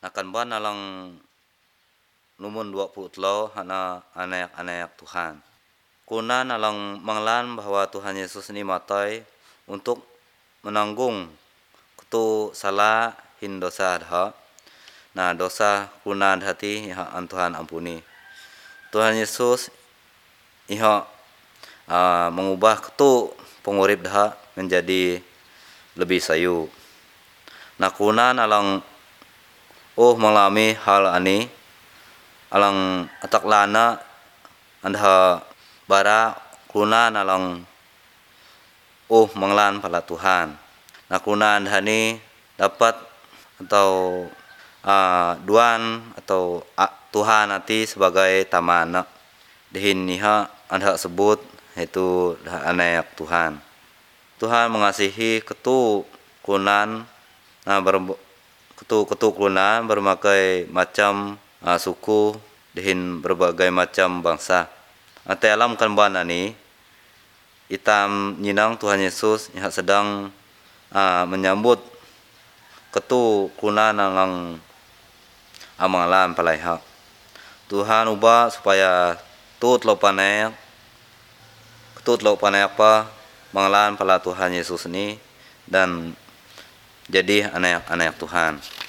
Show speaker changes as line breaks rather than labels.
Akan ban alang numun 20 telo hana anak-anak Tuhan. Kunan alang manglan bahwa Tuhan Yesus ini matai untuk menanggung ketu salah hin dosa dha. Nah, dosa kunan hati an Tuhan ampuni. Tuhan Yesus iha mengubah ketu pengurip dha menjadi lebih sayu. Nah, kunan alang mengalami hal ani alang atak lana andha bara kunan alang manglan pala Tuhan. Nah, kunan dhani dapat atau duan atau Tuhan nanti sebagai tamana dihin niha andha sebut itu anak Tuhan. Tuhan mengasihi ketu kunan ketu kunan berbagai macam suku dihin berbagai macam bangsa. Ate alam kan bana ni itam nyinang Tuhan Yesus yang sedang menyambut ketu kunan alang amangalan palaiha. Tuhan ubah supaya ketut lo panek pa mangalan pala Tuhan Yesus ni dan jadi anak-anak Tuhan.